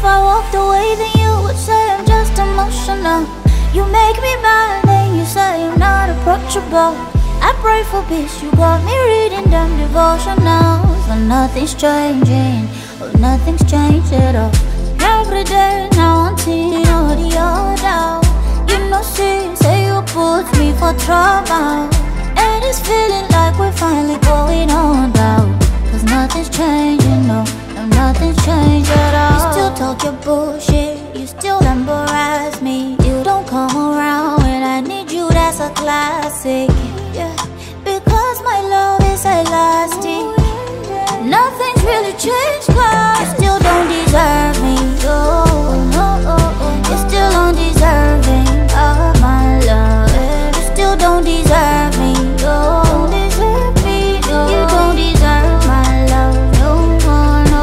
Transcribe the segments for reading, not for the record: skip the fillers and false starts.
I walked away, then you would say I'm just emotional. You make me mad, then you say I'm not approachable. I pray for peace, you got me reading them devotionals. But nothing's changing, oh, nothing's changed at all. Every day now until you know the other. You know, see, say you put me for trouble. And it's feeling like we're finally going on down. Cause nothing's changing, no, nothing's changed at all. You still talk your bullshit, you still embarrass me. You don't come around when I need you, that's a classic. Yeah, because my love is elastic. Nothing's really changed, cause you still don't deserve me. Oh, no, you're still undeserving of my love. You still don't deserve me. Oh, you don't deserve my love no more, no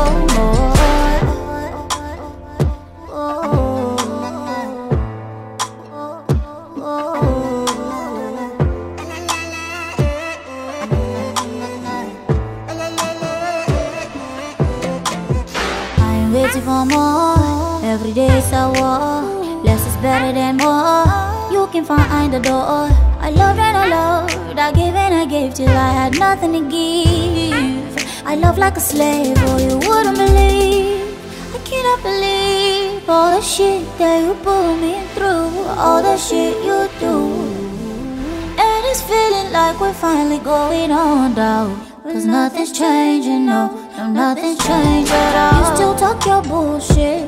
I ain't waiting for more. Every day's a war. Less is better than more. You can find the door. I loved and I loved, I gave and I gave till I had nothing to give. I love like a slave, oh you wouldn't believe. I cannot believe all the shit that you put me through, all the shit you do. And it's feeling like we're finally going on down. Cause nothing's changing, no, nothing's changed at all. You still talk your bullshit,